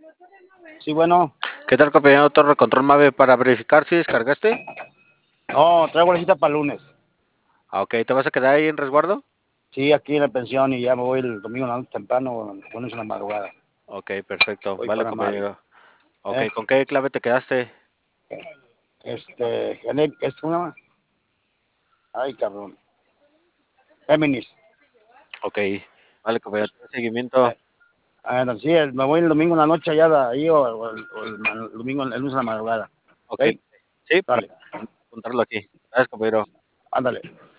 Sí, bueno. ¿Qué tal, compañero Torre Control Mave para verificar si descargaste? No, traigo la cita para el lunes. Ok, ¿te vas a quedar ahí en resguardo? Sí, aquí en la pensión y ya me voy el domingo en la noche temprano, el lunes en la madrugada. Ok, perfecto. Voy Vale, con Amari. compañero. Ok, ¿Eh? ¿con qué clave te quedaste? ¿Cómo se llama? Ay, cabrón. Géminis. Ok, vale, compañero. ¿Tienes seguimiento? Sí, me voy el domingo en la noche allá de ahí o el domingo, el lunes en la madrugada. Ok, ¿Ok? sí, para Dale, apuntarlo aquí. Gracias, compañero. ándale.